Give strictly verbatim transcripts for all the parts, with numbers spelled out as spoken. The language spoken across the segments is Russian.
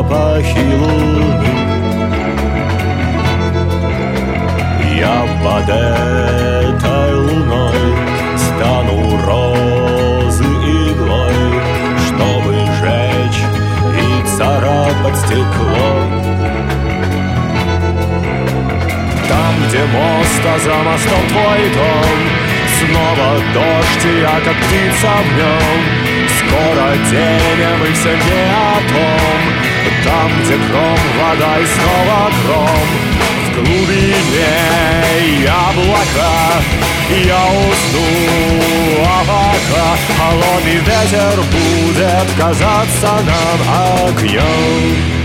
запахи луны. Я под этой луной стану розы иглой, чтобы жечь и царапать стекло. Там, где мост, а за мостом твой дом, снова дождь, и я как птица в нем. Скоро день, а мы все не о том. Там, где кром, вода и снова гром. В глубине облака я усну, а пока холодный ветер будет казаться нам огнем.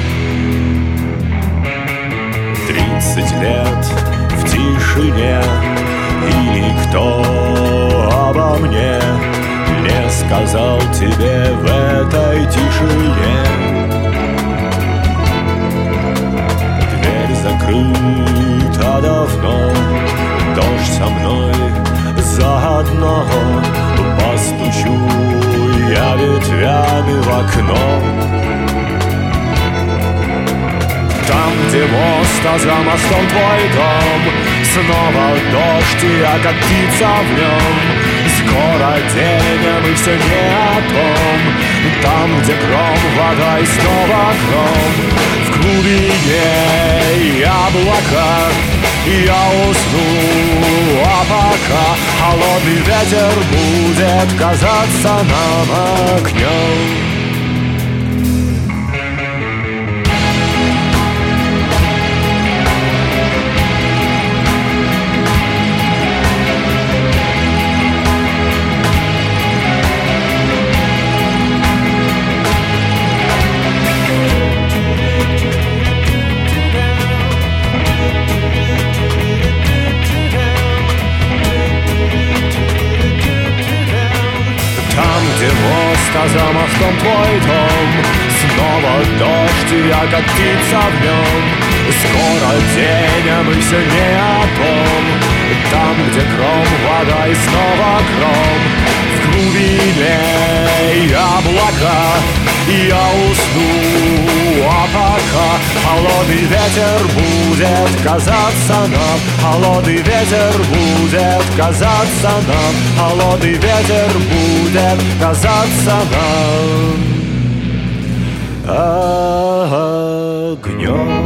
Тридцать лет в тишине, и никто обо мне не сказал тебе в этой тишине. Дверь закрыта давно, дождь со мной заодно. Постучу я ветвями в окно. Там, где мост, а за мостом твой дом, снова дождь, и я как птица в нем. Скоро день, а мы все не о том. Там, где кром, вода и снова гром. В глубине облака я усну, а пока холодный ветер будет казаться нам огнем. А за мостом твой дом, снова дождь, и я как птица в нем. Скоро день, а мы все не о том. Там, где кром, вода и снова гром. В глубине облака я усну, а пока холодный ветер будет казаться нам. Холодный ветер будет казаться нам. Холодный ветер будет казаться нам огнем.